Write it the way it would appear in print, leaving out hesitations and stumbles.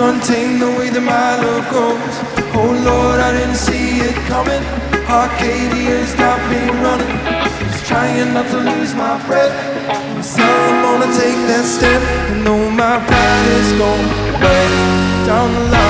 untamed the way that my love goes. Oh Lord, I didn't see it coming. Arcadia's got me running, just trying not to lose my breath. So I'm gonna take that step, and though my pride is gone way down the line,